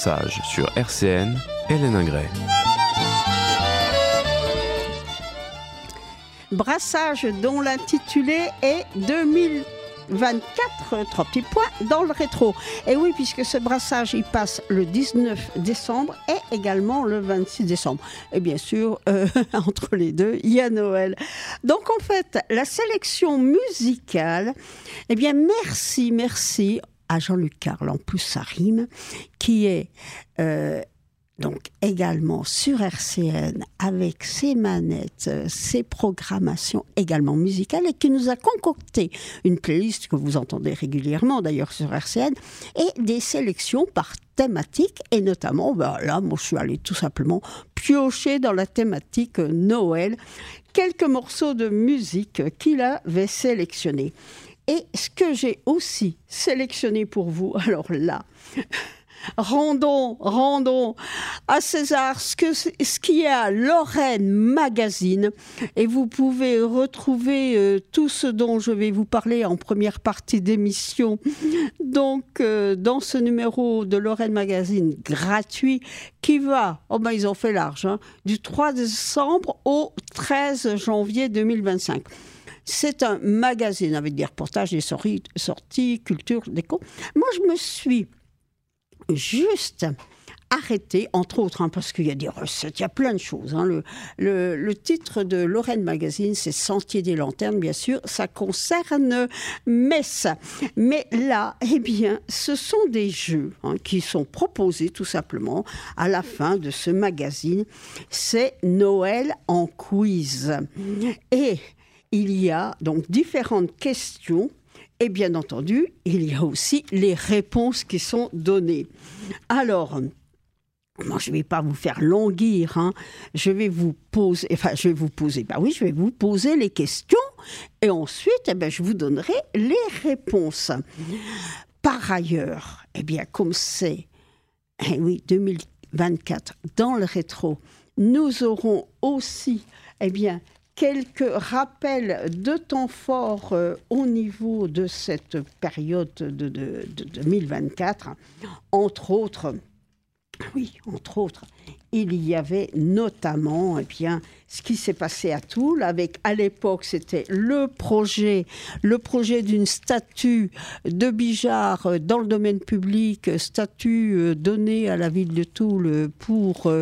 Brassage sur RCN, Hélène Ingray. Brassage dont l'intitulé est 2024, 3 petits points, dans le rétro. Et oui, puisque ce brassage, il passe le 19 décembre et également le 26 décembre. Et bien sûr, entre les deux, il y a Noël. Donc en fait, la sélection musicale, eh bien merci à Jean-Luc Carle, en plus ça rime, qui est donc également sur RCN avec ses manettes, ses programmations également musicales et qui nous a concocté une playlist que vous entendez régulièrement d'ailleurs sur RCN et des sélections par thématique et notamment, là moi je suis allée tout simplement piocher dans la thématique Noël quelques morceaux de musique qu'il avait sélectionnés. Et ce que j'ai aussi sélectionné pour vous, alors là, rendons à César ce qui est à Lorraine Magazine et vous pouvez retrouver tout ce dont je vais vous parler en première partie d'émission donc dans ce numéro de Lorraine Magazine gratuit qui va, ils ont fait large, du 3 décembre au 13 janvier 2025. C'est un magazine avec des reportages, des sorties, culture, déco. Moi, je me suis juste arrêtée, entre autres, parce qu'il y a des recettes, il y a plein de choses. Le titre de Lorraine Magazine, c'est Sentier des Lanternes, bien sûr. Ça concerne Metz. Mais là, eh bien, ce sont des jeux qui sont proposés tout simplement à la fin de ce magazine. C'est Noël en quiz. Et il y a donc différentes questions et bien entendu, il y a aussi les réponses qui sont données. Alors, moi je ne vais pas vous faire languir, je vais vous poser les questions et ensuite je vous donnerai les réponses. Par ailleurs, comme c'est 2024 dans le rétro, nous aurons aussi quelques rappels de temps forts au niveau de cette période de 2024. Entre autres, il y avait notamment ce qui s'est passé à Toul. À l'époque, c'était le projet d'une statue de Bijard dans le domaine public, statue donnée à la ville de Toul pour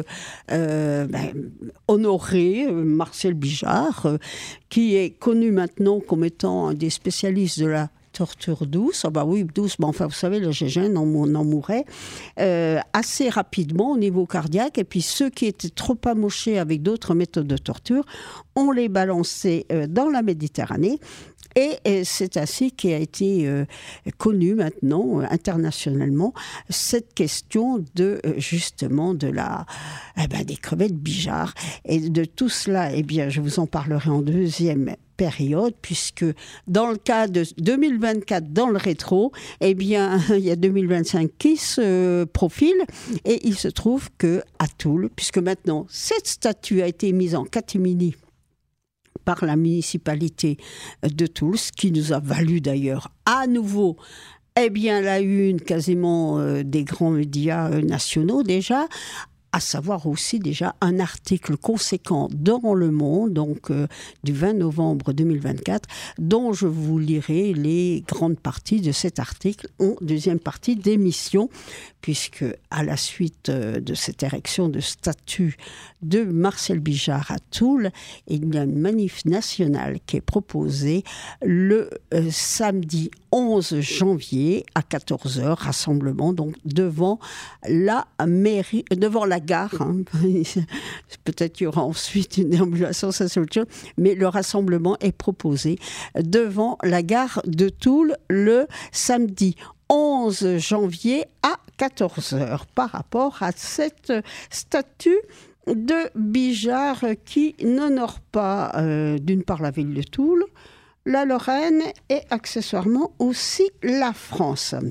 honorer Marcel Bijard, qui est connu maintenant comme étant un des spécialistes de la torture douce. Douce, mais vous savez, le Gégène en mourait assez rapidement au niveau cardiaque. Et puis ceux qui étaient trop amochés avec d'autres méthodes de torture, on les balançait dans la Méditerranée. Et c'est ainsi qu'a été connue maintenant internationalement cette question de justement des crevettes Bijard. Et de tout cela, je vous en parlerai en deuxième période, puisque dans le cas de 2024 dans le rétro, il y a 2025 qui se profile et il se trouve que à Toul, puisque maintenant cette statue a été mise en catimini par la municipalité de Toul, ce qui nous a valu d'ailleurs à nouveau la une quasiment des grands médias nationaux déjà, à savoir aussi déjà un article conséquent dans Le Monde, donc du 20 novembre 2024, dont je vous lirai les grandes parties de cet article en deuxième partie d'émission, puisque à la suite de cette érection de statue de Marcel Bijard à Toul, il y a une manif nationale qui est proposée le samedi 11 janvier à 14h, rassemblement donc devant la mairie, devant la gare. Peut-être qu'il y aura ensuite une déambulation, ça c'est autre chose, mais le rassemblement est proposé devant la gare de Toul le samedi 11 janvier à 14h par rapport à cette statue de Bijard qui n'honore pas d'une part la ville de Toul, la Lorraine et accessoirement aussi la France.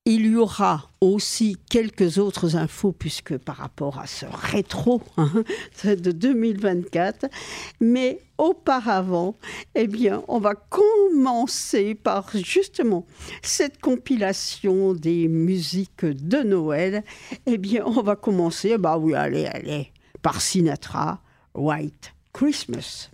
Il y aura aussi quelques autres infos, puisque par rapport à ce rétro de 2024, mais auparavant, eh bien, on va commencer par justement cette compilation des musiques de Noël. Eh bien, on va commencer, allez, par Sinatra, White Christmas.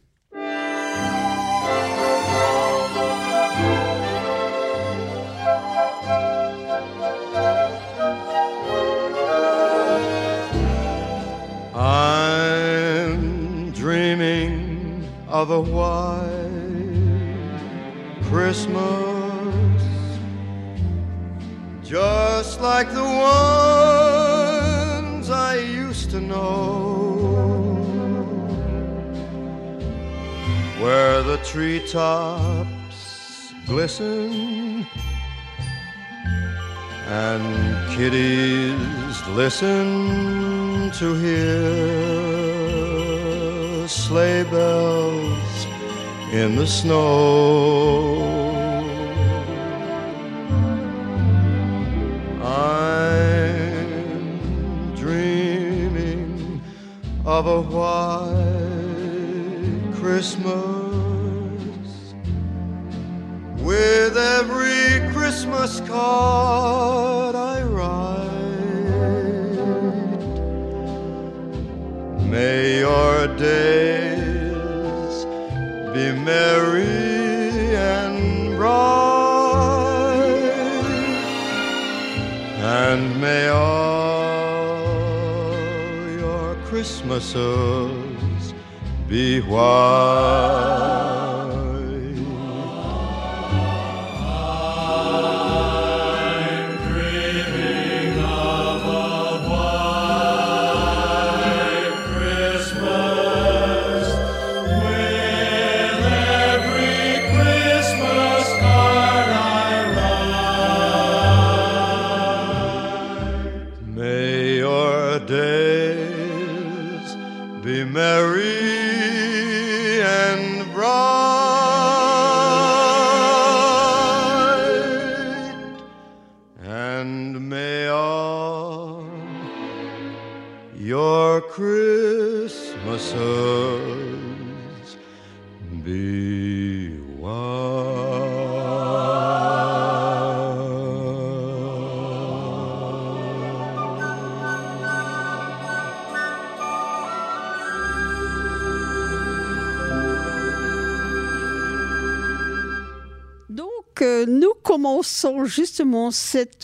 I'm dreaming of a white Christmas, just like the ones I used to know, where the treetops glisten and kiddies listen to hear sleigh bells in the snow. I'm dreaming of a white Christmas, with every Christmas card I write. May your days be merry and bright, and may all your Christmases be white. Merry and bright, and may all your Christmases be white. Nous commençons justement cette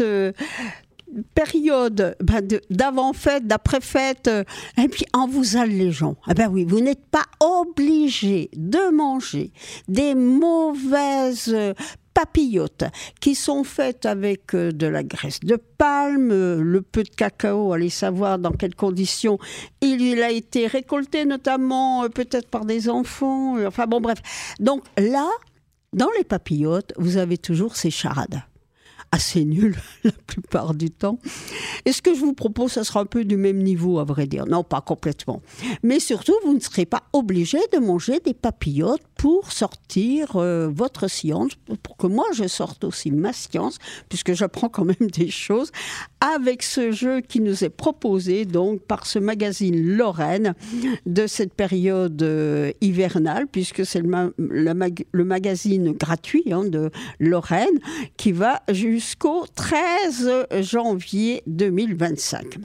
période d'avant-fête, d'après-fête, et puis en vous allégeant. Eh bien oui, vous n'êtes pas obligé de manger des mauvaises papillotes qui sont faites avec de la graisse de palme, le peu de cacao, allez savoir dans quelles conditions il a été récolté, notamment peut-être par des enfants, enfin bon bref. Donc là, dans les papillotes, vous avez toujours ces charades. Assez nulles la plupart du temps. Et ce que je vous propose, ça sera un peu du même niveau, à vrai dire. Non, pas complètement. Mais surtout, vous ne serez pas obligé de manger des papillotes pour sortir votre science, pour que moi je sorte aussi ma science, puisque j'apprends quand même des choses, avec ce jeu qui nous est proposé donc par ce magazine Lorraine de cette période hivernale, puisque c'est le magazine gratuit de Lorraine qui va jusqu'au 13 janvier 2025.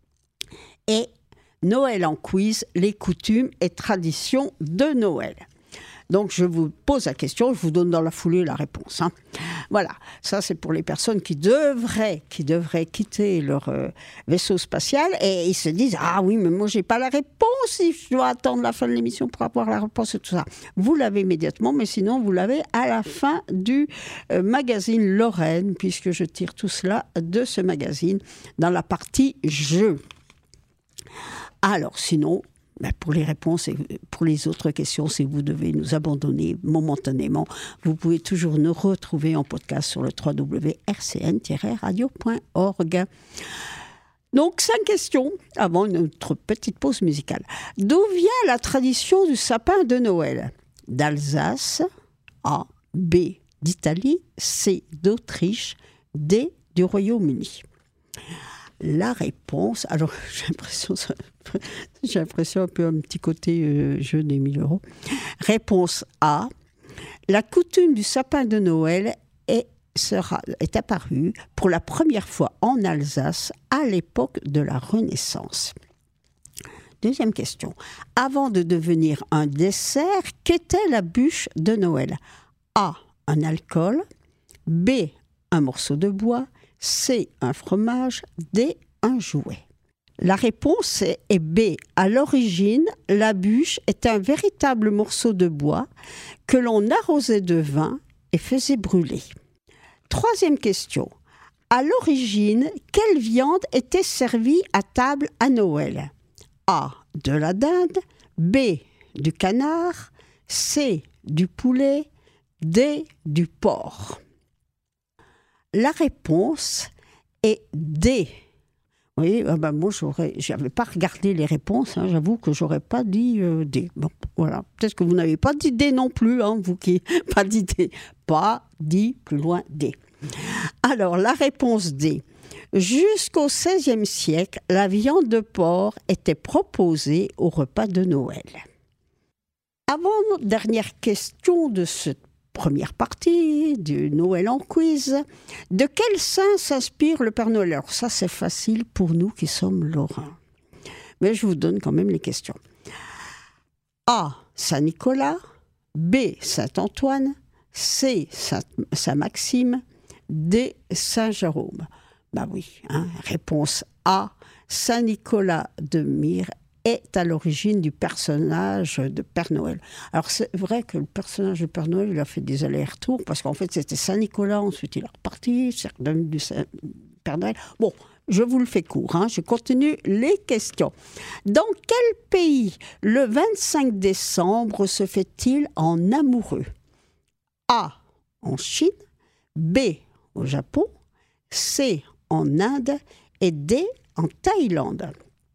Et Noël en quiz, les coutumes et traditions de Noël. Donc, je vous pose la question, je vous donne dans la foulée la réponse. Voilà, ça c'est pour les personnes qui devraient quitter leur vaisseau spatial et ils se disent « Ah oui, mais moi j'ai pas la réponse, si je dois attendre la fin de l'émission pour avoir la réponse et tout ça. » Vous l'avez immédiatement, mais sinon vous l'avez à la fin du magazine Lorraine, puisque je tire tout cela de ce magazine dans la partie jeu. Alors, sinon... pour les réponses et pour les autres questions, si vous devez nous abandonner momentanément, vous pouvez toujours nous retrouver en podcast sur le www.rcn-radio.org. Donc, 5 questions avant notre petite pause musicale. D'où vient la tradition du sapin de Noël ? D'Alsace, A, B, d'Italie, C, d'Autriche, D, du Royaume-Uni. La réponse, alors j'ai l'impression un peu un petit côté jeu des 1000 euros. Réponse A, la coutume du sapin de Noël est apparue pour la première fois en Alsace à l'époque de la Renaissance. Deuxième question, avant de devenir un dessert, qu'était la bûche de Noël? A, un alcool, B, un morceau de bois, C, un fromage, D, un jouet. La réponse est B. À l'origine, la bûche est un véritable morceau de bois que l'on arrosait de vin et faisait brûler. Troisième question. À l'origine, quelle viande était servie à table à Noël? A, de la dinde, B, du canard, C, du poulet, D, du porc. La réponse est D. Oui, moi, j'avais pas regardé les réponses, j'avoue que j'aurais pas dit D. Bon, voilà. Peut-être que vous n'avez pas dit D non plus, vous qui pas dit D. Pas dit plus loin D. Alors, la réponse D. Jusqu'au XVIe siècle, la viande de porc était proposée au repas de Noël. Avant-dernière question de cette première partie du Noël en quiz. De quel saint s'inspire le Père Noël? Alors ça, c'est facile pour nous qui sommes lorrains. Mais je vous donne quand même les questions. A, Saint-Nicolas. B, Saint-Antoine. C, Saint-Maxime. D, Saint-Jérôme. Oui, réponse A, Saint-Nicolas de Myre est à l'origine du personnage de Père Noël. Alors c'est vrai que le personnage de Père Noël, il a fait des allers-retours, parce qu'en fait c'était Saint-Nicolas, ensuite il est reparti, c'est devenu du Père Noël. Bon, je vous le fais court, je continue les questions. Dans quel pays le 25 décembre se fait-il en amoureux? A, en Chine, B, au Japon, C, en Inde et D, en Thaïlande.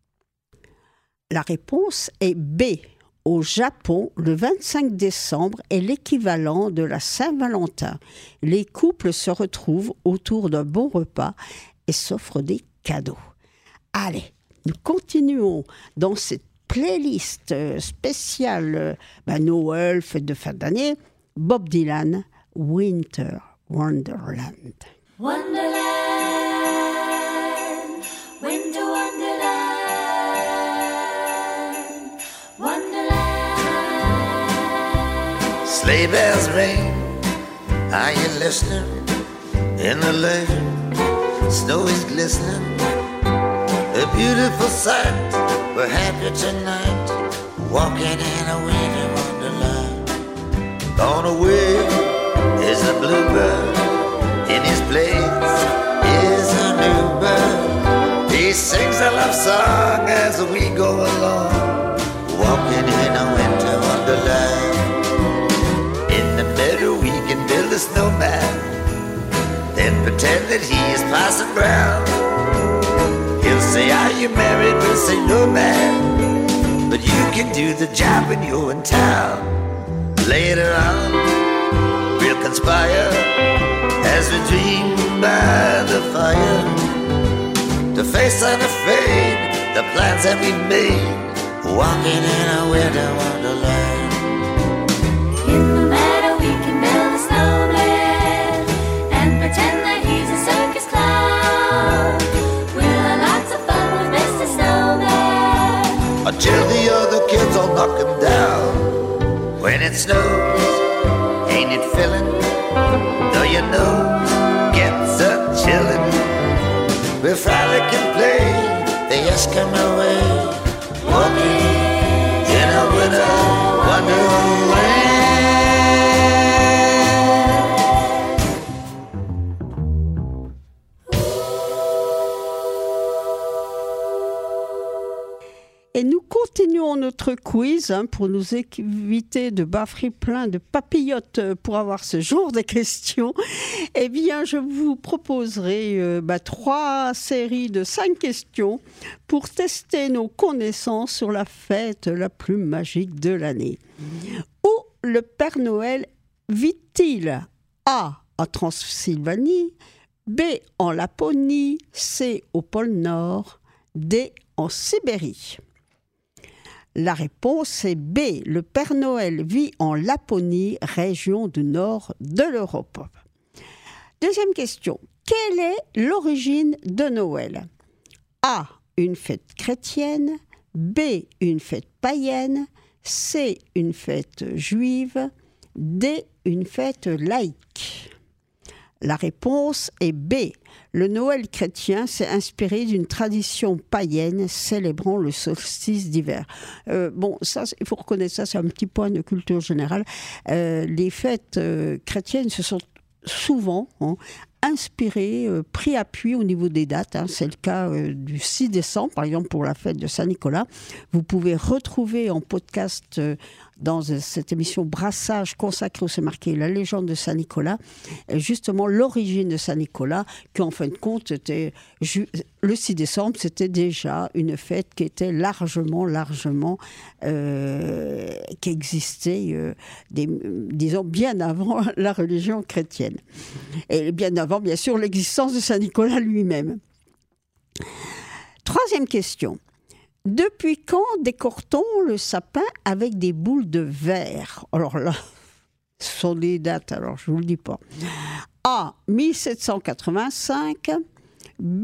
La réponse est B. Au Japon, le 25 décembre est l'équivalent de la Saint-Valentin. Les couples se retrouvent autour d'un bon repas et s'offrent des cadeaux. Allez, nous continuons dans cette playlist spéciale Noël, fête de fin d'année. Bob Dylan, Winter Wonderland. Wonderland, winter wonderland, wonderland. Sleigh bells ring, are you listening? In the lane, snow is glistening, a beautiful sight. We're happy tonight, walking in a winter wonderland. Gone away is the bluebird. In his place is a new bird. He sings a love song as we go along, walking in a winter wonderland. In the meadow we can build a snowman, then pretend that he is Parson Brown. He'll say, are you married? We'll say, no man, but you can do the job when you're in town. Later on we'll conspire as we dream by the fire, to face unafraid the plans that we made, walking in a winter wonderland. In the meadow we can build a snowman and pretend that he's a circus clown. We'll have lots of fun with Mr. Snowman, until the other kids all knock him down. When it snows, ain't it filling? Though your nose gets a chillin', we frolic and play the Eskimo way, walking in a winter wonderland. Et nous continuons notre quiz pour nous éviter de baffer plein de papillotes pour avoir ce genre de questions. Eh bien, je vous proposerai 3 séries de 5 questions pour tester nos connaissances sur la fête la plus magique de l'année. Où le Père Noël vit-il? A, en Transylvanie, B, en Laponie, C, au pôle Nord, D, en Sibérie. La réponse est B. Le Père Noël vit en Laponie, région du nord de l'Europe. Deuxième question. Quelle est l'origine de Noël? A. Une fête chrétienne. B. Une fête païenne. C. Une fête juive. D. Une fête laïque. La réponse est B. Le Noël chrétien s'est inspiré d'une tradition païenne célébrant le solstice d'hiver. Ça, il faut reconnaître ça, c'est un petit point de culture générale. Les fêtes chrétiennes se sont souvent inspirées, pris appui au niveau des dates. C'est le cas du 6 décembre, par exemple, pour la fête de Saint-Nicolas. Vous pouvez retrouver en podcast dans cette émission Brassage consacrée au C'est marqué la légende de Saint-Nicolas, justement l'origine de Saint-Nicolas, qui en fin de compte était le 6 décembre, c'était déjà une fête qui était largement qui existait, disons, bien avant la religion chrétienne. Et bien avant, bien sûr, l'existence de Saint-Nicolas lui-même. Troisième question. Depuis quand décore-t-on le sapin avec des boules de verre? Alors là, ce sont des dates, alors je ne vous le dis pas. A. 1785. B.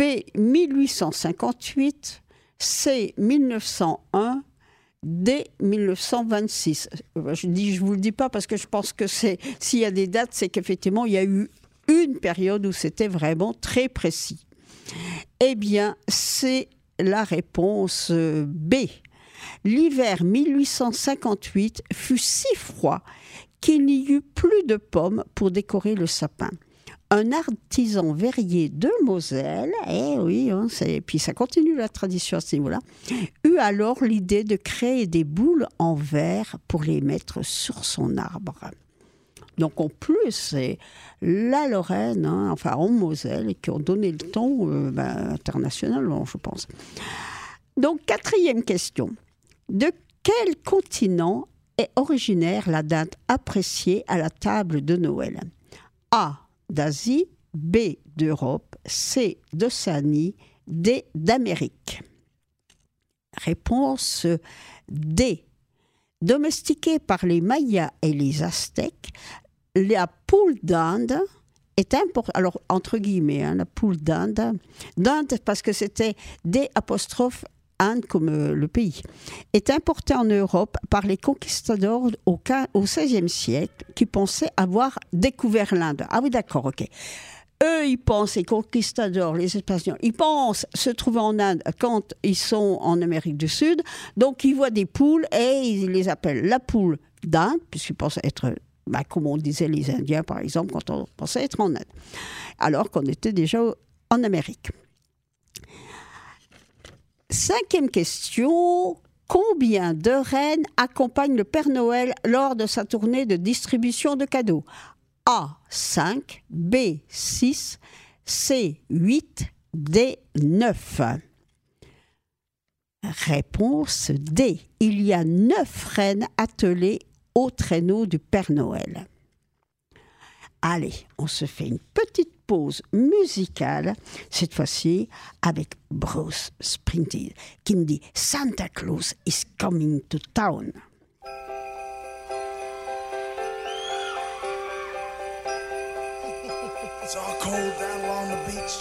1858. C. 1901. D. 1926. Je vous le dis pas parce que je pense que s'il y a des dates, c'est qu'effectivement, il y a eu une période où c'était vraiment très précis. Eh bien, c'est la réponse B. L'hiver 1858 fut si froid qu'il n'y eut plus de pommes pour décorer le sapin. Un artisan verrier de Moselle, puis ça continue la tradition à ce niveau-là, eut alors l'idée de créer des boules en verre pour les mettre sur son arbre. Donc en plus, c'est la Lorraine, en Moselle, qui ont donné le ton internationalement, je pense. Donc, quatrième question. De quel continent est originaire la dinde appréciée à la table de Noël? A. D'Asie. B. D'Europe. C. d'Océanie. D. d'Amérique. Réponse D. Domestiquée par les Mayas et les Aztèques, la poule d'Inde est importante. Alors, entre guillemets, la poule d'Inde parce que c'était D''Inde comme le pays, est importée en Europe par les conquistadors au XVIe siècle qui pensaient avoir découvert l'Inde. Ah oui, d'accord, ok. Eux, ils pensent, les conquistadors, les Espagnols, ils pensent se trouver en Inde quand ils sont en Amérique du Sud. Donc, ils voient des poules et ils les appellent la poule d'Inde, puisqu'ils pensent être, comme on disait les Indiens, par exemple, quand on pensait être en Inde, alors qu'on était déjà en Amérique. Cinquième question. Combien de reines accompagnent le Père Noël lors de sa tournée de distribution de cadeaux? A. 5, B. 6, C. 8, D. 9. Réponse D. Il y a 9 reines attelées au traîneau du Père Noël. Allez, on se fait une petite pause musicale, cette fois-ci avec Bruce Springsteen, qui me dit « Santa Claus is coming to town ». It's all cold down along the beach.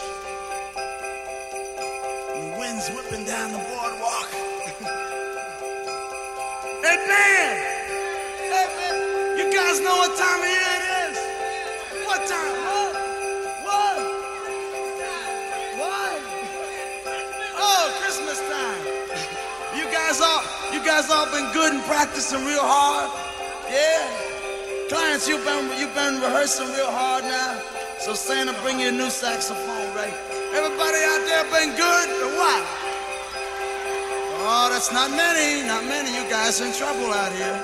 The wind's whipping down the boardwalk. Hey, man! Hey, man! You guys know what time of year it is? What time? What? Oh, Christmas time. You guys all been good and practicing real hard? Yeah? Clients, you've been rehearsing real hard now. So Santa, bring you a new saxophone, right? Everybody out there been good or what? Oh, that's not many. You guys in trouble out here.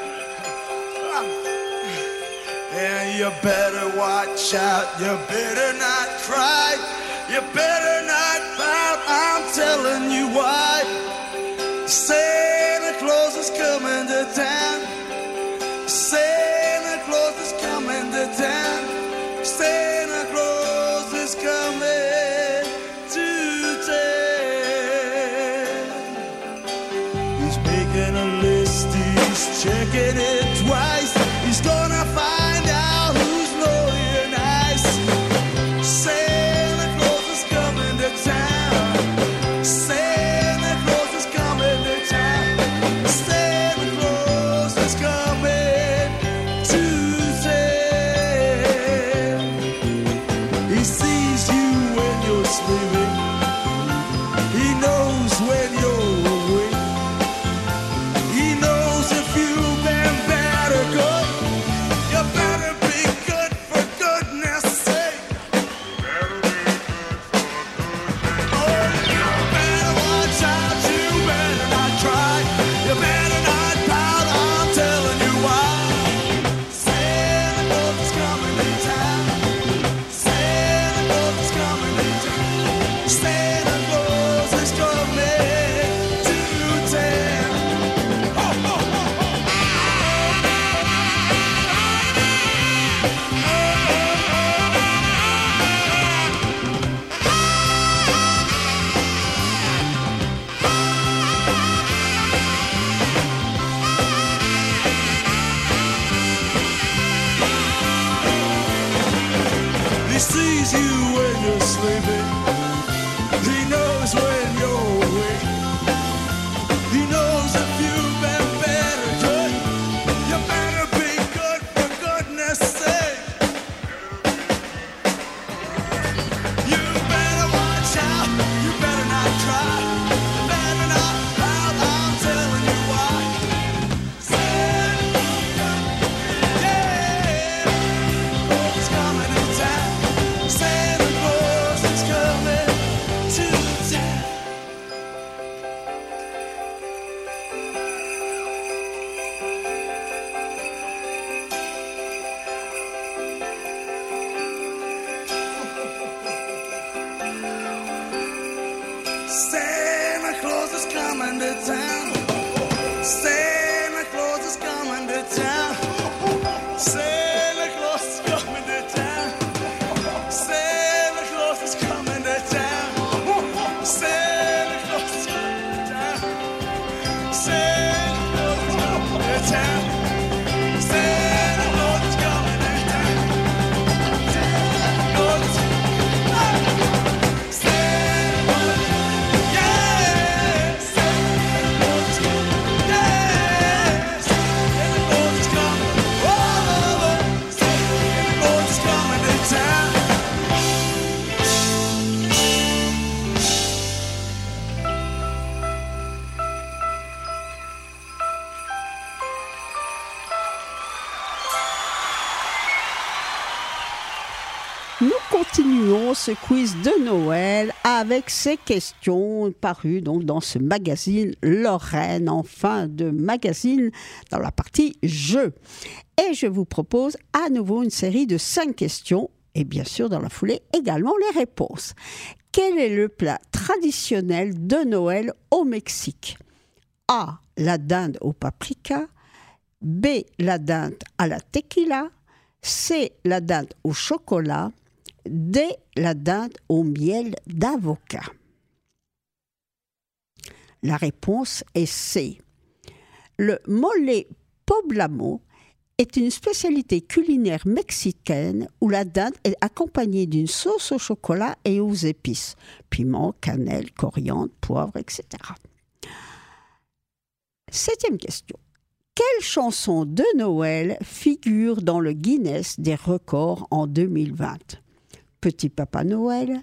Yeah, you better watch out. You better not cry. You better not pout. I'm telling you why. Santa Claus is coming to town. Santa Claus is coming to town. Santa Claus is coming. checking it twice. He's gonna find out who's naughty and nice. Santa Claus is coming to town. Santa Claus is coming to town. Santa Claus is coming to town. He sees you when you're sleeping. He knows when you're awake. He knows if you've been bad or good. You better be good for goodness sake. Oh, you better watch out. You better not try. You better not pout. I'm telling you why. Santa Claus is coming to town. Santa Claus is coming to town. Santa Claus is coming to town. Ho, ho, ho, ho. He sees you when you're sleeping. He knows when you're awake. He knows if you've been bad or good. You better be good for goodness sake. You better watch out. You better not try. You better not pout. I'm telling you why. Santa Claus is coming to town. Santa Claus is coming to town. Santa Claus is coming to town. Santa Claus is coming to town. Santa Claus is coming to town. Santa Claus is coming to town. Santa Claus is coming to town. Santa Claus is coming to town. Santa Claus is coming to town. Santa Claus is Santa Claus, yeah, Santa Claus is coming, yeah, Santa Claus is coming, oh, Santa Claus is coming to town. Nous continuons ce quiz de Noël avec ces questions parues donc dans ce magazine Lorraine, en fin de magazine, dans la partie jeux. Et je vous propose à nouveau une série de 5 questions, et bien sûr dans la foulée également les réponses. Quel est le plat traditionnel de Noël au Mexique ? A. La dinde au paprika. B. La dinde à la tequila. C. La dinde au chocolat. D. La dinde au miel d'avocat. La réponse est C. Le mole poblano est une spécialité culinaire mexicaine où la dinde est accompagnée d'une sauce au chocolat et aux épices, piment, cannelle, coriandre, poivre, etc. 7e question. Quelle chanson de Noël figure dans le Guinness des records en 2020 ? Petit Papa Noël.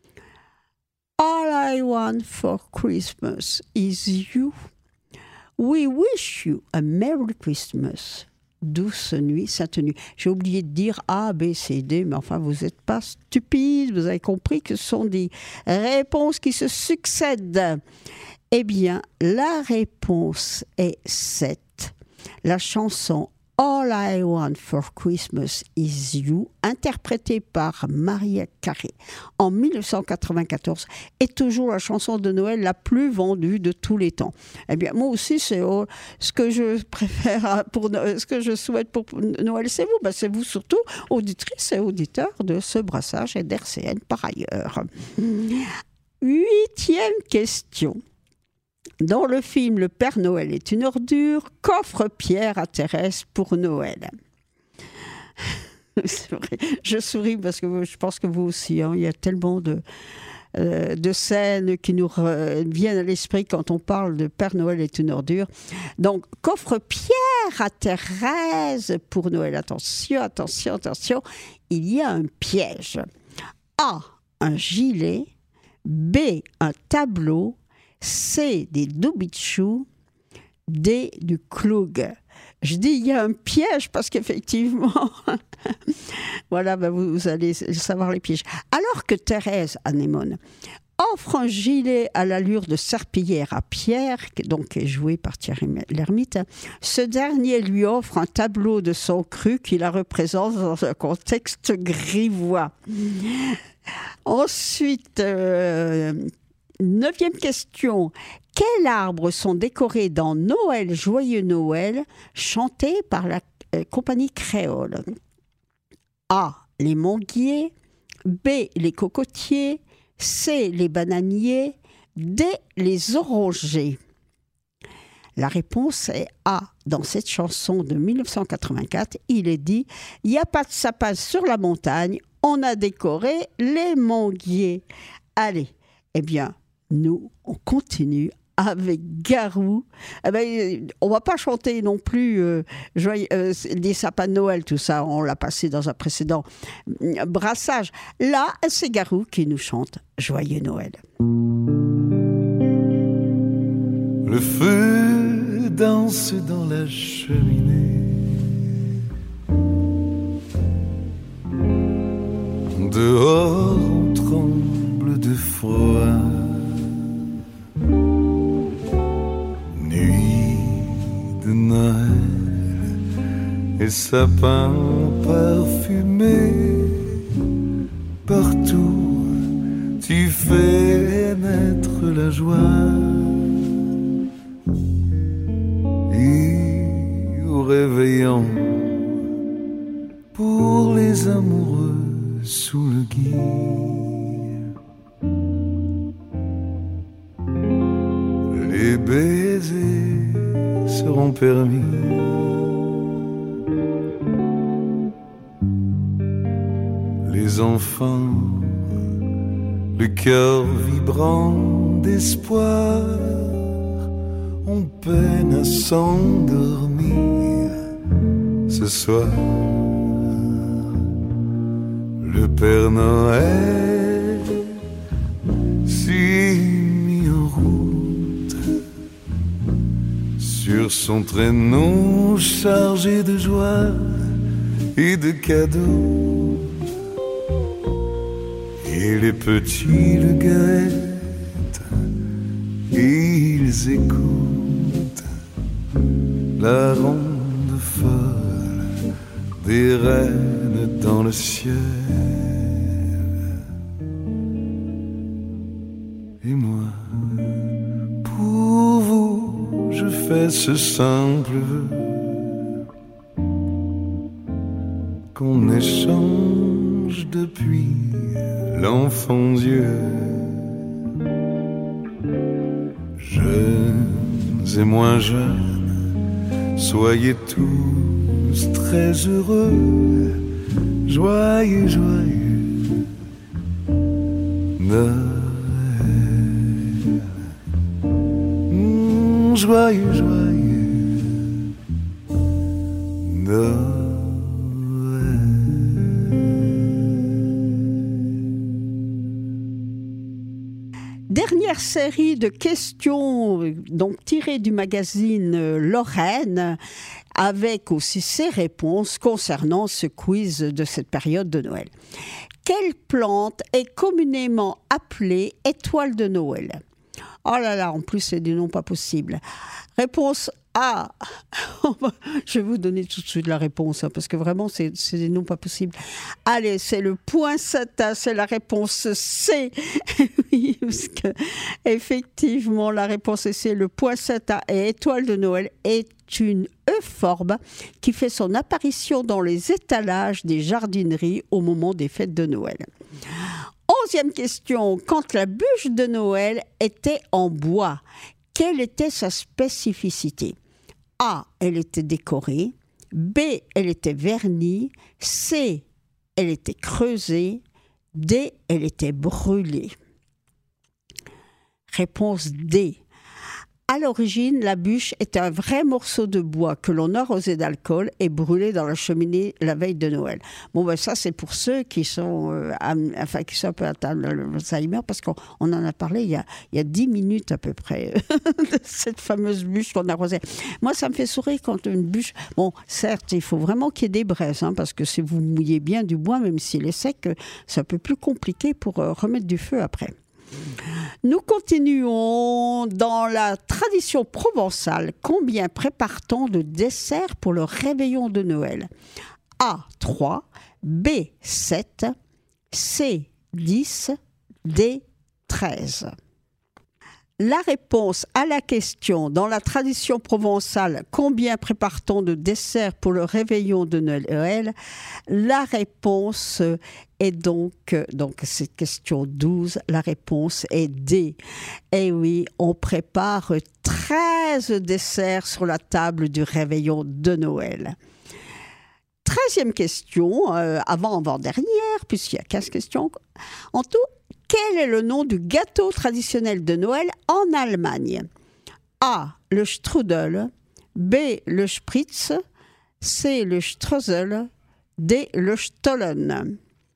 All I want for Christmas is you. We wish you a Merry Christmas. Douce nuit, sainte nuit. J'ai oublié de dire A, B, C, D, mais enfin, vous n'êtes pas stupides. Vous avez compris que ce sont des réponses qui se succèdent. Eh bien, la réponse est 7. La chanson All I Want for Christmas is You, interprétée par Mariah Carey en 1994, est toujours la chanson de Noël la plus vendue de tous les temps. Eh bien, moi aussi, c'est ce que je préfère ce que je souhaite pour Noël, c'est vous. Ben, c'est vous surtout, auditrices et auditeurs de ce brassage et d'RCN par ailleurs. 8e question. Dans le film Le Père Noël est une ordure, qu'offre Pierre à Thérèse pour Noël? C'est vrai. Je souris parce que je pense que vous aussi, hein, il y a tellement de scènes qui nous viennent à l'esprit quand on parle de Père Noël est une ordure. Donc, qu'offre Pierre à Thérèse pour Noël? Attention, attention, attention, il y a un piège. A, un gilet. B, un tableau. C, des doubitchous. D, du cloug. Je dis il y a un piège parce qu'effectivement, voilà, ben vous allez savoir les pièges. Alors que Thérèse Anémone offre un gilet à l'allure de serpillière à Pierre, donc qui est joué par Thierry Lhermitte, ce dernier lui offre un tableau de son cru qui la représente dans un contexte grivois. Ensuite, 9e question. Quels arbres sont décorés dans Noël, Joyeux Noël, chanté par la compagnie créole? A, les manguiers. B, les cocotiers. C, les bananiers. D, les orangers. La réponse est A. Dans cette chanson de 1984, il est dit « Il n'y a pas de sapin sur la montagne, on a décoré les manguiers. » Allez, eh bien, nous, on continue avec Garou. Eh ben, on ne va pas chanter non plus des sapins de Noël, tout ça, on l'a passé dans un précédent brassage. Là, c'est Garou qui nous chante Joyeux Noël. Le feu danse dans la cheminée. Dehors, on tremble de froid. Nuit de Noël et sapin parfumé. Partout, tu fais naître la joie. Et au réveillon, pour les amoureux sous le gui, les baisers seront permis. Les enfants, le cœur vibrant d'espoir, on peine à s'endormir ce soir. Le Père Noël s'est mis en route sur son traîneau chargé de joie et de cadeaux. Et les petits le guettent et ils écoutent la ronde folle des reines dans le ciel. Et moi, pour vous, je fais ce simple vœu, qu'on échange depuis l'enfant Dieu. Jeunes et moins jeunes, soyez tous très heureux. Joyeux, joyeux Noël. Joyeux, joyeux Noël. Dernière série de questions donc tirées du magazine Lorraine, avec aussi ses réponses concernant ce quiz de cette période de Noël. Quelle plante est communément appelée étoile de Noël? Oh là là, en plus c'est des noms pas possibles. Réponse A. Je vais vous donner tout de suite la réponse, hein, parce que vraiment c'est des noms pas possibles. Allez, c'est le poinsettia, c'est la réponse C. Oui, parce que effectivement la réponse est C. Le poinsettia et étoile de Noël est une euphorbe qui fait son apparition dans les étalages des jardineries au moment des fêtes de Noël. 11e question. Quand la bûche de Noël était en bois, Quelle était sa spécificité? A. Elle était décorée. B. Elle était vernie. C. Elle était creusée. D. Elle était brûlée. Réponse D. À l'origine, la bûche est un vrai morceau de bois que l'on arrosait d'alcool et brûlait dans la cheminée la veille de Noël. Bon, ben ça, c'est pour ceux qui sont, qui sont un peu atteints de l'Alzheimer, parce qu'on en a parlé il y a 10 minutes à peu près, de cette fameuse bûche qu'on arrosait. Moi, ça me fait sourire quand une bûche... Bon, certes, il faut vraiment qu'il y ait des braises, parce que si vous mouillez bien du bois, même s'il est sec, c'est un peu plus compliqué pour remettre du feu après. Nous continuons dans la tradition provençale. Combien prépare-t-on de desserts pour le réveillon de Noël? A. 3, B. 7, C. 10, D. 13. La réponse à la question dans la tradition provençale, combien prépare-t-on de desserts pour le réveillon de Noël? La réponse est donc cette question 12, la réponse est D. Eh oui, on prépare 13 desserts sur la table du réveillon de Noël. 13e question, avant-dernière, puisqu'il y a 15 questions en tout. Quel est le nom du gâteau traditionnel de Noël en Allemagne? A. Le Strudel. B. Le Spritz. C. Le Streusel. D. Le Stollen.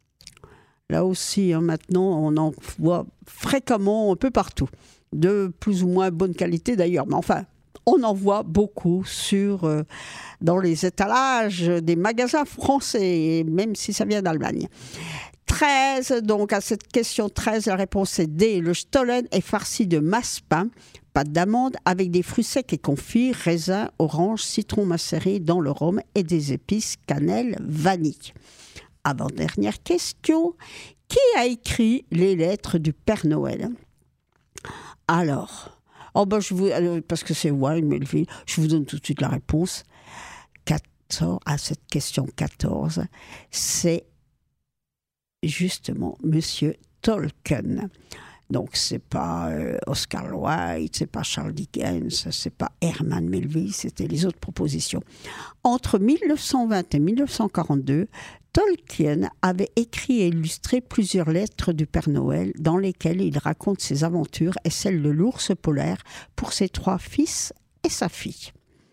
Là aussi, maintenant, on en voit fréquemment un peu partout. De plus ou moins bonne qualité d'ailleurs. Mais enfin, on en voit beaucoup dans les étalages des magasins français, même si ça vient d'Allemagne. 13, donc à cette question 13, la réponse est D. Le Stollen est farci de massepain, pâte d'amande avec des fruits secs et confits, raisins, oranges, citron macéré dans le rhum et des épices, cannelle, vanille. Avant-dernière question, qui a écrit les lettres du Père Noël? Alors, parce que c'est Wayne Melville, je vous donne tout de suite la réponse. À cette question 14, c'est justement Monsieur Tolkien. Donc c'est pas Oscar Wilde, c'est pas Charles Dickens, c'est pas Herman Melville, c'était les autres propositions. Entre 1920 et 1942, Tolkien avait écrit et illustré plusieurs lettres du Père Noël dans lesquelles il raconte ses aventures et celles de l'ours polaire pour ses 3 fils et sa fille.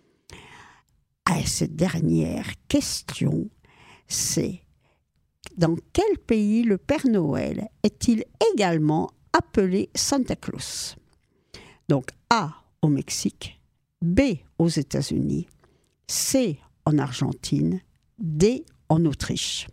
Et cette dernière question, c'est: dans quel pays le Père Noël est-il également appelé Santa Claus? Donc A, au Mexique, B, aux États-Unis, C, en Argentine, D, en Autriche.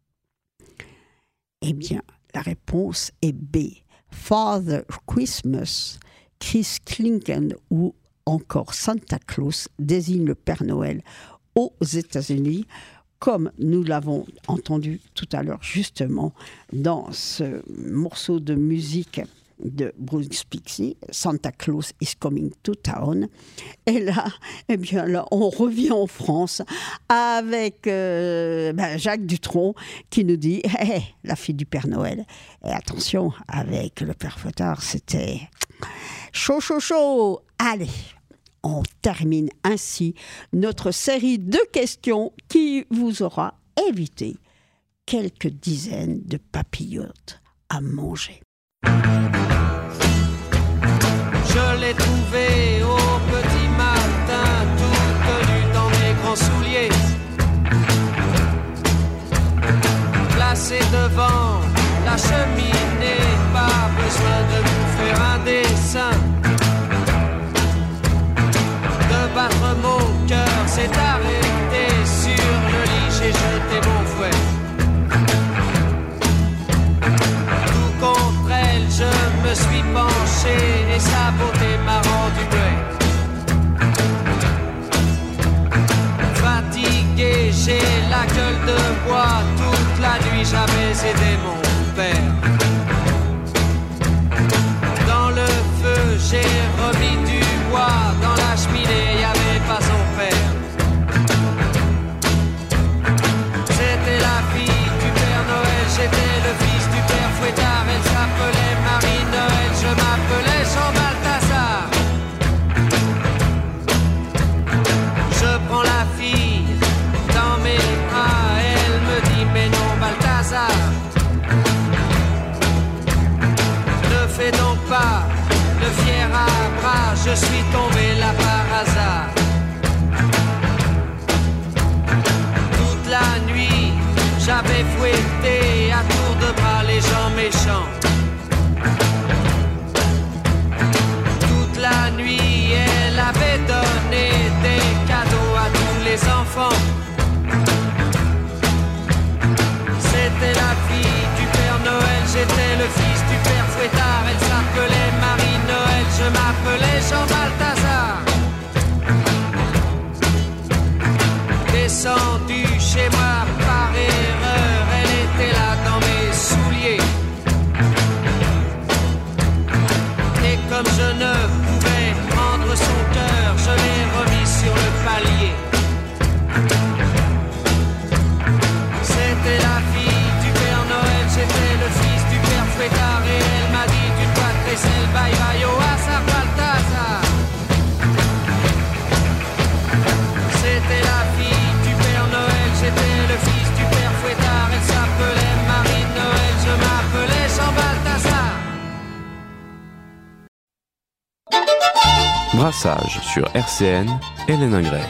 Eh bien, la réponse est B. Father Christmas, Chris Klinken ou encore Santa Claus désigne le Père Noël aux États-Unis, comme nous l'avons entendu tout à l'heure justement dans ce morceau de musique de Bruce Springsteen, Santa Claus is coming to town. Et là, eh bien là, on revient en France avec Jacques Dutronc qui nous dit hey, la fille du Père Noël. Et attention, avec le Père Fouettard, c'était chaud, chaud, chaud. Allez, on termine ainsi notre série de questions qui vous aura évité quelques dizaines de papillotes à manger. Je l'ai trouvé au petit matin, tout nu dans mes grands souliers, placé devant la cheminée, pas besoin de vous faire un dessin, de battre mon cœur s'est arrêté sur le lit, j'ai jeté mon fouet. Tout contre elle, je me suis penché et sa beauté m'a rendu muet. Fatigué, j'ai la gueule de bois, toute la nuit j'avais aidé mon père. Dans le feu, j'ai remis du bois, dans la cheminée, y avait pas son père. C'était la fille du Père Noël, j'étais le fils du Père Fouettard, elle s'appelait Marie-Noël, je m'appelais Jean Balthazar. hasard. Ne fais donc pas le fier à bras, je suis tombé là par hasard. Toute la nuit, j'avais fouetté à tour de bras les gens méchants. Toute la nuit, elle avait donné des cadeaux à tous les enfants. C'était la fille du Père Noël, j'étais le fils du Père Fouettard. Elle s'appelait Marie-Noël, je m'appelais Jean Balthazar. Descendu chez moi par erreur, elle était là dans mes souliers. Et comme je ne pouvais prendre son cœur, je l'ai remis sur le palier. C'était la fille du Père Noël, j'étais le fils du Père Fouettard. Et elle m'a dit, tu dois te laisser le bye-bye au hasard Balthazar. C'était la fille du Père Noël, j'étais le fils du Père Fouettard. Elle s'appelait Marie-Noël, je m'appelais Jean Balthazar. Brassage sur RCN, Hélène Ingray.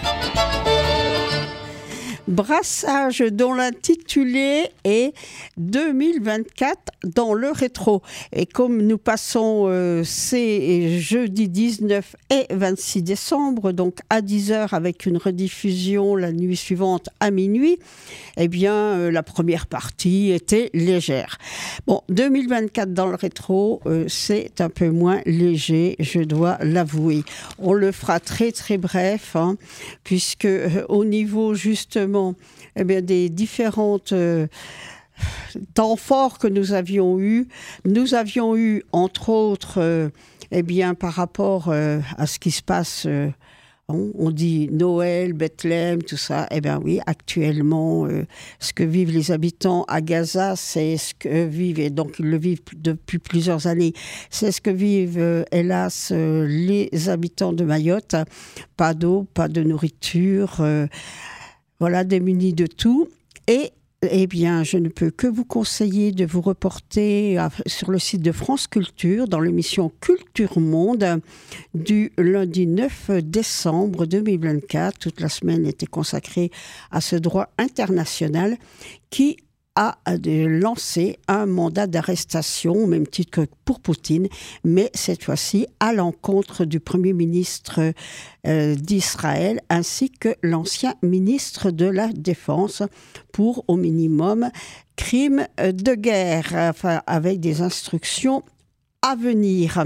Brassage dont l'intitulé est 2024 dans le rétro. Et comme nous passons ces jeudi 19 et 26 décembre, donc à 10h avec une rediffusion la nuit suivante à minuit, eh bien la première partie était légère. Bon, 2024 dans le rétro, c'est un peu moins léger, je dois l'avouer. On le fera très très bref, hein, puisque au niveau justement eh bien, des différentes temps forts que nous avions eu entre autres eh bien, par rapport à ce qui se passe, on dit Noël, Bethléem, tout ça, eh bien oui, actuellement ce que vivent les habitants à Gaza, c'est ce que vivent, et donc ils le vivent depuis plusieurs années, c'est ce que vivent hélas les habitants de Mayotte. Pas d'eau, pas de nourriture, voilà, démunis de tout. Et eh bien, je ne peux que vous conseiller de vous reporter sur le site de France Culture dans l'émission Culture Monde du lundi 9 décembre 2024. Toute la semaine était consacrée à ce droit international qui a lancé un mandat d'arrestation, au même titre que pour Poutine, mais cette fois-ci à l'encontre du Premier ministre d'Israël, ainsi que l'ancien ministre de la Défense, pour au minimum crimes de guerre, enfin, avec des instructions à venir.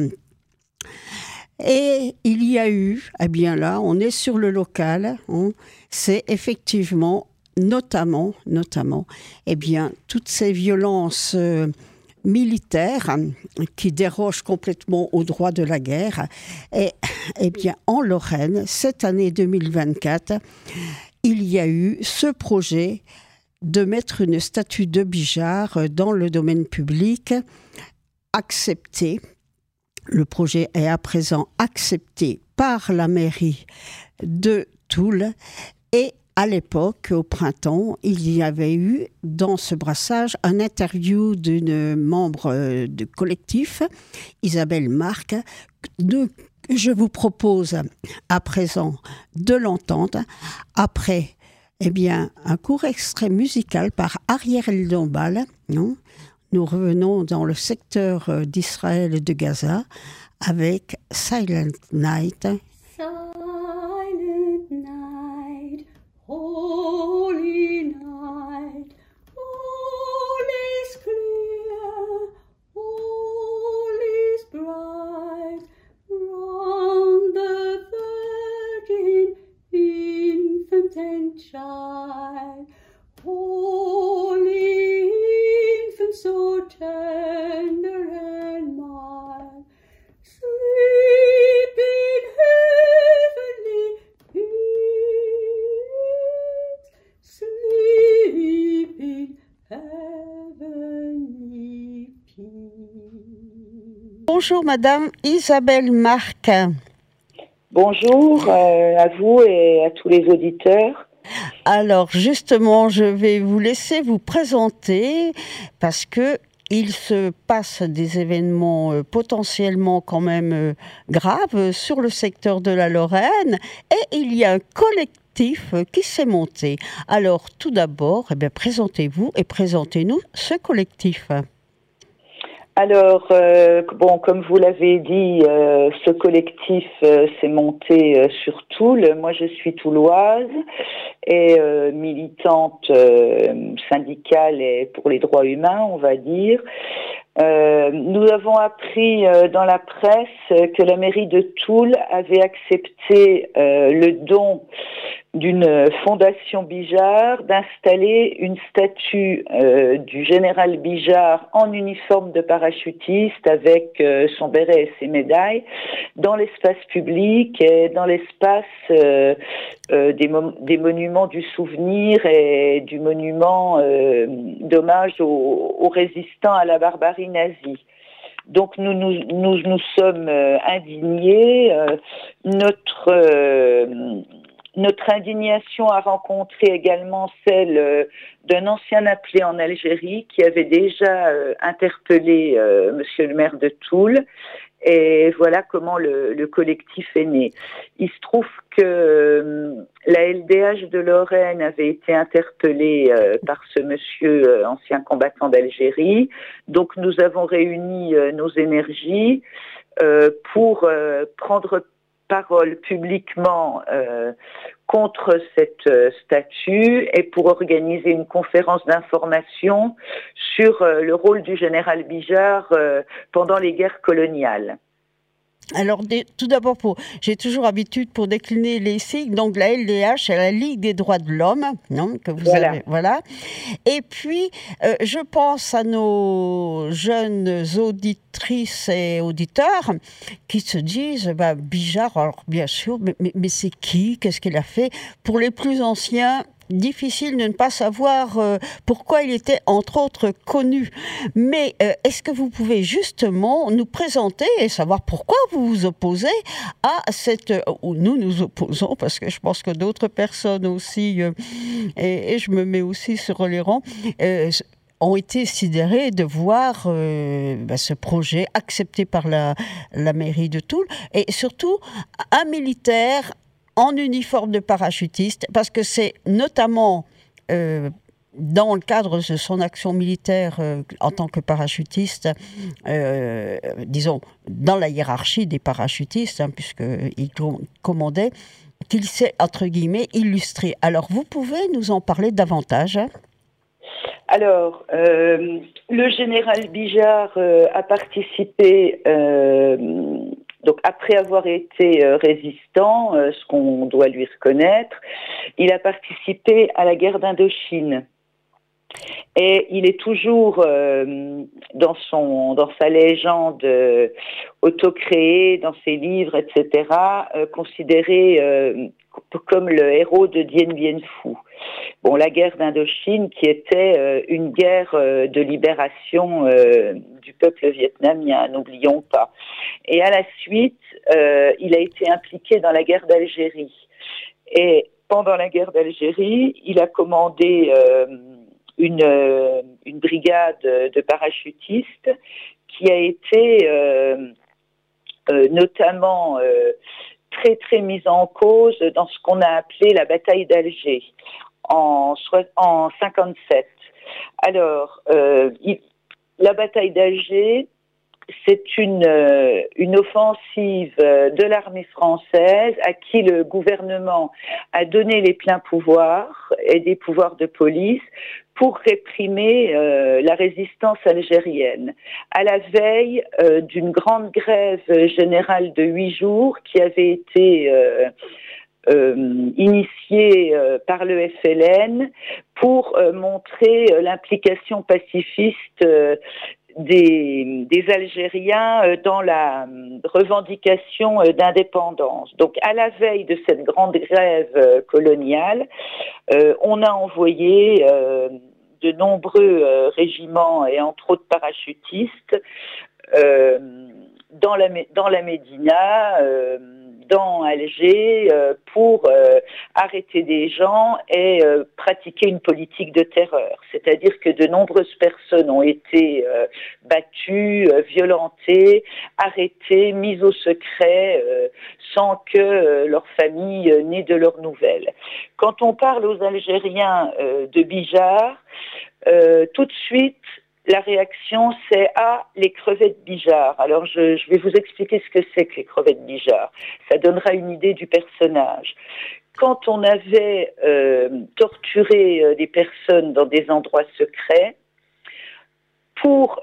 Et il y a eu, eh bien là, on est sur le local, hein, c'est effectivement notamment, eh bien, toutes ces violences militaires qui dérogent complètement au droit de la guerre. Et eh bien, en Lorraine, cette année 2024, il y a eu ce projet de mettre une statue de Bijard dans le domaine public, accepté. Le projet est à présent accepté par la mairie de Toul. Et à l'époque, au printemps, il y avait eu dans ce brassage un interview d'une membre du collectif, Isabelle Marc. Je vous propose à présent de l'entendre après eh bien, un court extrait musical par Ariel Dombal. Nous revenons dans le secteur d'Israël et de Gaza avec Silent Night. Silent night, holy night, all is clear, all is bright, round the virgin infant and child, holy infant so tender and mild, sleep in heavenly peace, sleep in heavenly peace. Bonjour Madame Isabelle Marc. Bonjour à vous et à tous les auditeurs. Alors justement, je vais vous laisser vous présenter parce que il se passe des événements potentiellement quand même graves sur le secteur de la Lorraine et il y a un collectif qui s'est monté. Alors tout d'abord, présentez-vous et présentez-nous ce collectif. Alors, comme vous l'avez dit, ce collectif s'est monté sur Toul. Moi, je suis touloise et militante syndicale et pour les droits humains, on va dire. Nous avons appris dans la presse que la mairie de Toul avait accepté le don d'une fondation Bijard d'installer une statue du général Bijard en uniforme de parachutiste avec son béret et ses médailles dans l'espace public et dans l'espace des monuments du souvenir et du monument d'hommage aux résistants à la barbarie nazie. Donc nous sommes indignés. Notre indignation a rencontré également celle d'un ancien appelé en Algérie qui avait déjà interpellé monsieur le maire de Toul. Et voilà comment le collectif est né. Il se trouve que la LDH de Lorraine avait été interpellée par ce monsieur ancien combattant d'Algérie. Donc nous avons réuni nos énergies pour prendre parole publiquement contre cette statue et pour organiser une conférence d'information sur le rôle du général Bijard pendant les guerres coloniales. Alors, tout d'abord, j'ai toujours habitude pour décliner les sigles. Donc, la LDH, c'est la Ligue des droits de l'homme, non, que vous avez, voilà. Et puis, je pense à nos jeunes auditrices et auditeurs qui se disent, Bijard, alors bien sûr, mais c'est qui? Qu'est-ce qu'il a fait? Pour les plus anciens, difficile de ne pas savoir pourquoi il était entre autres connu. Mais est-ce que vous pouvez justement nous présenter et savoir pourquoi vous vous opposez à cette... ou nous opposons, parce que je pense que d'autres personnes aussi, et je me mets aussi sur les rangs, ont été sidérés de voir ce projet accepté par la mairie de Toul, et surtout un militaire en uniforme de parachutiste, parce que c'est notamment dans le cadre de son action militaire en tant que parachutiste, disons, dans la hiérarchie des parachutistes, puisqu'il commandait, qu'il s'est, entre guillemets, illustré. Alors, vous pouvez nous en parler davantage? Alors, le général Bijard a participé... Donc, après avoir été résistant, ce qu'on doit lui reconnaître, il a participé à la guerre d'Indochine. Et il est toujours dans sa légende autocréée, dans ses livres, etc., considéré comme le héros de Dien Bien Phu. Bon, la guerre d'Indochine qui était une guerre de libération du peuple vietnamien, n'oublions pas. Et à la suite, il a été impliqué dans la guerre d'Algérie. Et pendant la guerre d'Algérie, il a commandé une brigade de parachutistes qui a été notamment très très mise en cause dans ce qu'on a appelé la bataille d'Alger en 57. Alors, la bataille d'Alger, c'est une offensive de l'armée française à qui le gouvernement a donné les pleins pouvoirs et des pouvoirs de police pour réprimer la résistance algérienne. À la veille d'une grande grève générale de 8 jours qui avait été initiée par le FLN pour montrer l'implication pacifiste des Algériens dans la revendication d'indépendance. Donc, à la veille de cette grande grève coloniale, on a envoyé de nombreux régiments et entre autres parachutistes dans la Médina, dans Alger pour arrêter des gens et pratiquer une politique de terreur. C'est-à-dire que de nombreuses personnes ont été battues, violentées, arrêtées, mises au secret, sans que leur famille n'ait de leurs nouvelles. Quand on parle aux Algériens de Bijar, tout de suite, la réaction, c'est « Ah, les crevettes Bijar ». Alors, je vais vous expliquer ce que c'est que les crevettes Bijar. Ça donnera une idée du personnage. Quand on avait torturé des personnes dans des endroits secrets, pour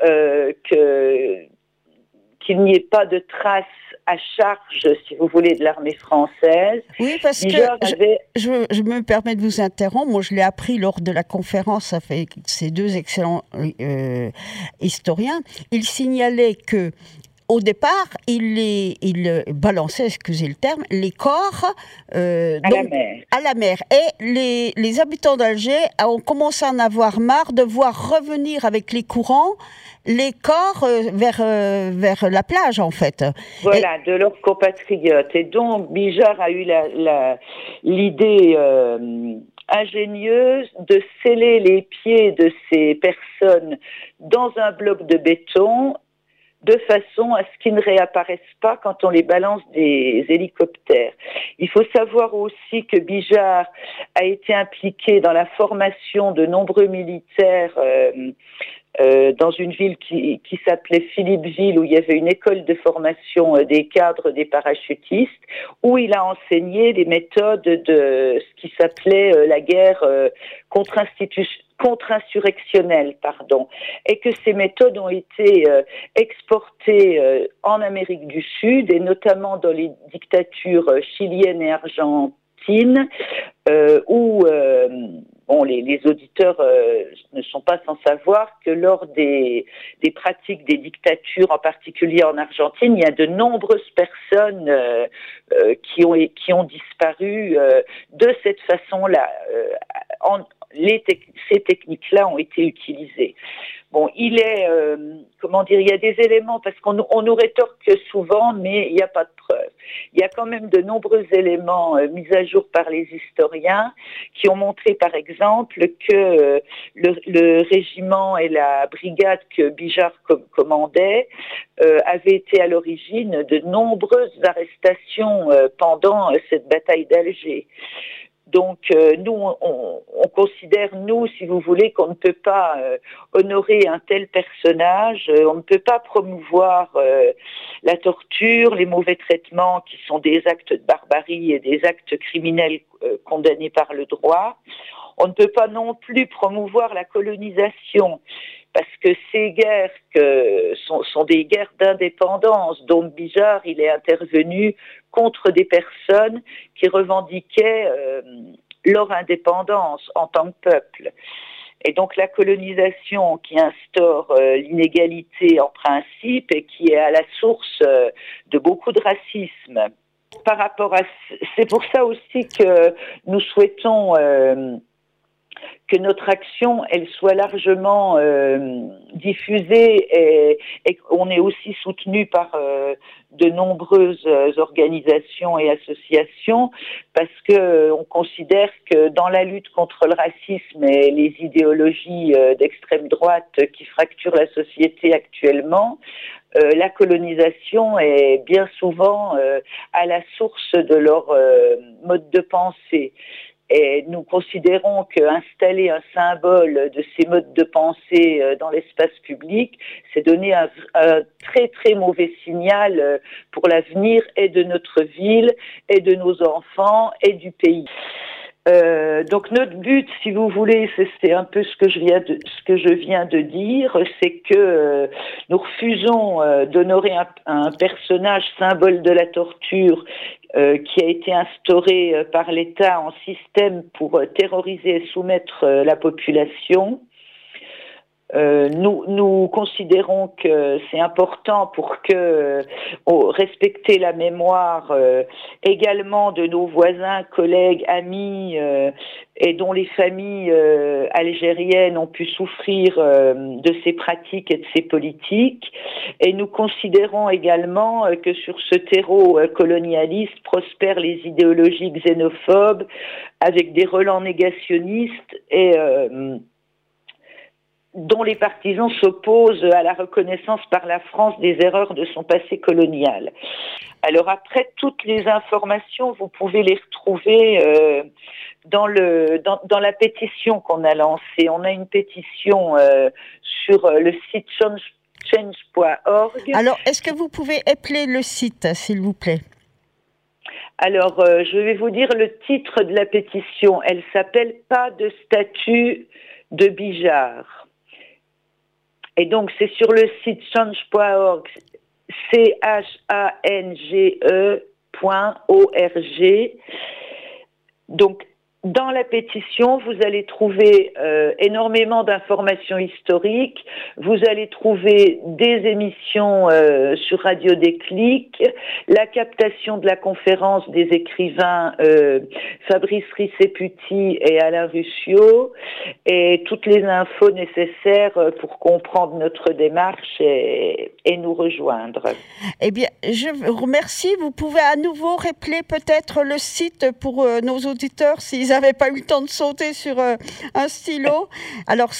qu'il n'y ait pas de traces à charge, si vous voulez, de l'armée française. Oui, parce Bijar que je me permets de vous interrompre. Moi, je l'ai appris lors de la conférence avec ces deux excellents historiens. Ils signalaient que au départ, il balançait, excusez le terme, les corps à la mer. Et les habitants d'Alger ont commencé à en avoir marre de voir revenir avec les courants les corps vers la plage, en fait. Voilà, de leurs compatriotes. Et donc, Bijar a eu l'idée ingénieuse de sceller les pieds de ces personnes dans un bloc de béton, de façon à ce qu'ils ne réapparaissent pas quand on les balance des hélicoptères. Il faut savoir aussi que Bijar a été impliqué dans la formation de nombreux militaires dans une ville qui s'appelait Philippeville, où il y avait une école de formation des cadres des parachutistes, où il a enseigné des méthodes de ce qui s'appelait la guerre contre-insurrectionnelle, et que ces méthodes ont été exportées en Amérique du Sud, et notamment dans les dictatures chiliennes et argentines, où les auditeurs ne sont pas sans savoir que lors des pratiques des dictatures, en particulier en Argentine, il y a de nombreuses personnes qui ont disparu de cette façon-là. Ces techniques-là ont été utilisées. Bon, il y a des éléments, parce qu'on nous rétorque souvent, mais il n'y a pas de preuves. Il y a quand même de nombreux éléments mis à jour par les historiens qui ont montré, par exemple, que le régiment et la brigade que Bijar commandait avaient été à l'origine de nombreuses arrestations pendant cette bataille d'Alger. Donc, nous, on considère, nous, si vous voulez, qu'on ne peut pas honorer un tel personnage, on ne peut pas promouvoir la torture, les mauvais traitements qui sont des actes de barbarie et des actes criminels condamnés par le droit. On ne peut pas non plus promouvoir la colonisation, parce que ces guerres sont des guerres d'indépendance. Donc Bijar, il est intervenu contre des personnes qui revendiquaient leur indépendance en tant que peuple. Et donc la colonisation qui instaure l'inégalité en principe et qui est à la source de beaucoup de racisme. Par rapport à, c'est pour ça aussi que nous souhaitons que notre action, elle soit largement diffusée et on est aussi soutenu par de nombreuses organisations et associations, parce que on considère que dans la lutte contre le racisme et les idéologies d'extrême droite qui fracturent la société actuellement, la colonisation est bien souvent à la source de leur mode de pensée. Et nous considérons qu'installer un symbole de ces modes de pensée dans l'espace public, c'est donner un très très mauvais signal pour l'avenir et de notre ville, et de nos enfants, et du pays. Donc notre but, si vous voulez, c'est un peu ce que je viens de dire, c'est que nous refusons d'honorer un personnage symbole de la torture qui a été instauré par l'État en système pour terroriser et soumettre la population. Nous considérons que c'est important pour respecter la mémoire également de nos voisins, collègues, amis et dont les familles algériennes ont pu souffrir de ces pratiques et de ces politiques. Et nous considérons également que sur ce terreau colonialiste prospèrent les idéologies xénophobes avec des relents négationnistes et dont les partisans s'opposent à la reconnaissance par la France des erreurs de son passé colonial. Alors après, toutes les informations, vous pouvez les retrouver dans la pétition qu'on a lancée. On a une pétition sur le site change.org. Alors, est-ce que vous pouvez appeler le site, s'il vous plaît ? Alors, je vais vous dire le titre de la pétition. Elle s'appelle « Pas de statut de Bijar ». Et donc, c'est sur le site change.org, change.org. Donc, dans la pétition, vous allez trouver énormément d'informations historiques. Vous allez trouver des émissions sur Radio Déclic, la captation de la conférence des écrivains Fabrice Risseputi et Alain Ruscio, et toutes les infos nécessaires pour comprendre notre démarche et nous rejoindre. Eh bien, je vous remercie. Vous pouvez à nouveau rappeler peut-être le site pour nos auditeurs s'ils n'avaient pas eu le temps de sauter sur un stylo. Alors,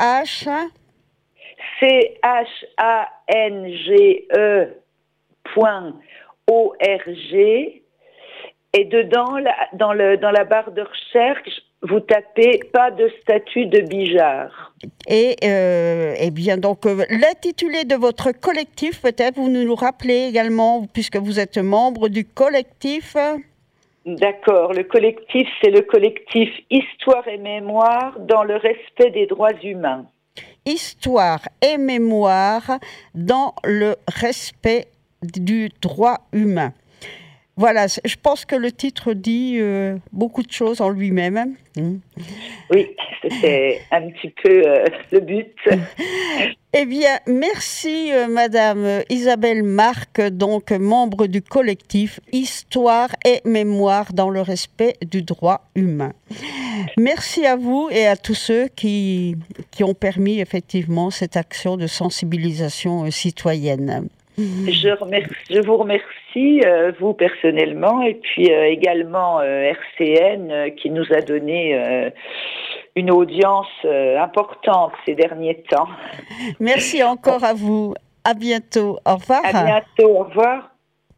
change.org, et dedans, dans la barre de recherche, vous tapez « Pas de statut de Bijar ». Et eh bien, donc, l'intitulé de votre collectif, peut-être, vous nous rappelez également, puisque vous êtes membre du collectif. D'accord, le collectif, c'est le collectif Histoire et Mémoire dans le respect des droits humains. Histoire et mémoire dans le respect du droit humain. Voilà, je pense que le titre dit beaucoup de choses en lui-même. Oui, c'était un petit peu le but. Eh bien, merci Madame Isabelle Marc, donc membre du collectif Histoire et Mémoire dans le respect du droit humain. Merci à vous et à tous ceux qui ont permis effectivement cette action de sensibilisation citoyenne. Je vous remercie, vous personnellement, et puis également RCN qui nous a donné une audience importante ces derniers temps. Merci encore à vous. À bientôt. Au revoir. À bientôt. Au revoir.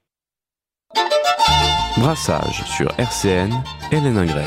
Brassage sur RCN, Hélène Ingray.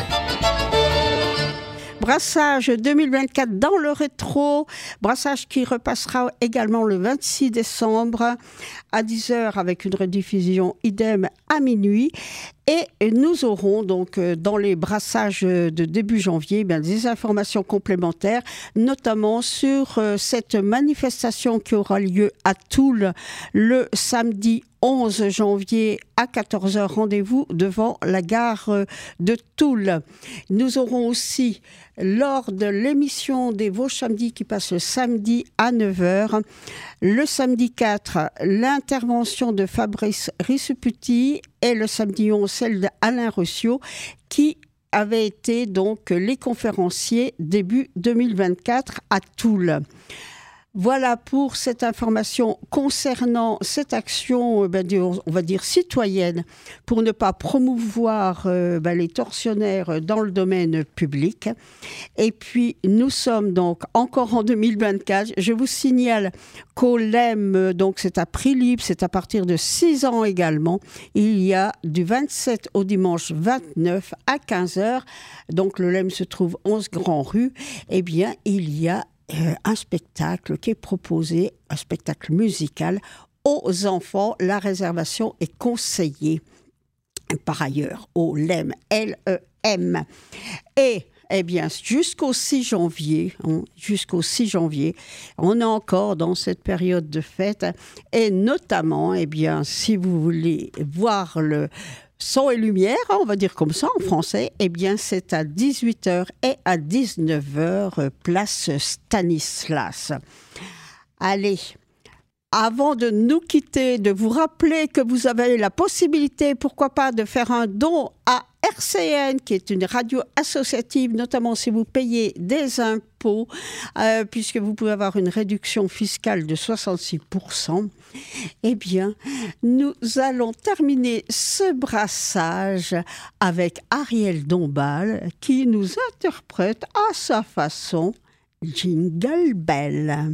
Brassage 2024 dans le rétro, brassage qui repassera également le 26 décembre à 10h avec une rediffusion idem à minuit. Et nous aurons donc dans les brassages de début janvier des informations complémentaires, notamment sur cette manifestation qui aura lieu à Toul le samedi 11 janvier à 14h. Rendez-vous devant la gare de Toul. Nous aurons aussi, lors de l'émission des Vosges Samedis qui passe le samedi à 9h, le samedi 4, l'intervention de Fabrice Risseputi et le samedi 11, celle d'Alain Ruscio qui avaient été donc les conférenciers début 2024 à Toul. Voilà pour cette information concernant cette action, on va dire citoyenne, pour ne pas promouvoir les tortionnaires dans le domaine public. Et puis, nous sommes donc encore en 2024. Je vous signale qu'au LEM, donc c'est à prix libre, c'est à partir de 6 ans également. Il y a du 27 au dimanche 29 à 15h. Donc, le LEM se trouve 11 Grand Rue. Eh bien, il y a un spectacle qui est proposé, un spectacle musical aux enfants. La réservation est conseillée par ailleurs au LEM, L-E-M. Et eh bien, jusqu'au 6 janvier, on est encore dans cette période de fête. Et notamment, eh bien, si vous voulez voir son et lumière, on va dire comme ça en français, eh bien c'est à 18h et à 19h, place Stanislas. Allez, avant de nous quitter, de vous rappeler que vous avez la possibilité, pourquoi pas, de faire un don à RCN, qui est une radio associative, notamment si vous payez des impôts, puisque vous pouvez avoir une réduction fiscale de 66%. Eh bien, nous allons terminer ce brassage avec Ariel Dombal, qui nous interprète à sa façon Jingle Bell.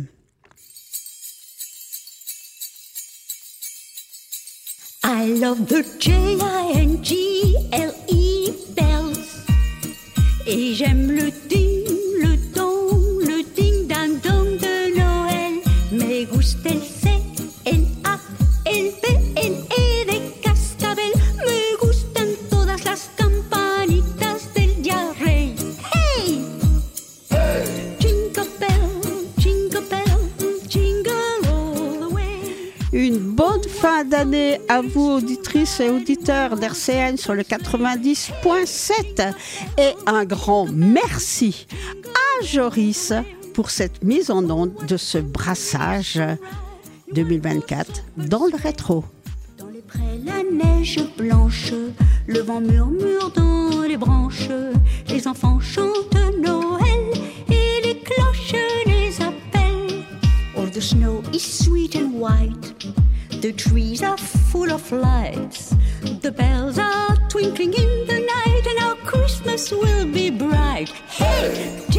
I love the Jingle bells. Et j'aime le ding dang dong de Noël. Me gusta el C, el A, el B, el E de cascabel. Me gustan todas las campanitas del día rey. Hey! Jingle bell, jingle bell, jingle all the way. Une bonne fin d'année à vous, auditrices et auditeurs d'RCN sur le 90.7. Et un grand merci à Joris pour cette mise en onde de ce brassage 2024 dans le rétro. Dans les prés, la neige blanche, le vent murmure dans les branches. Les enfants chantent Noël et les cloches les appellent. All the snow is sweet and white. The trees are full of lights. The bells are twinkling in the night, and our Christmas will be bright. Hey!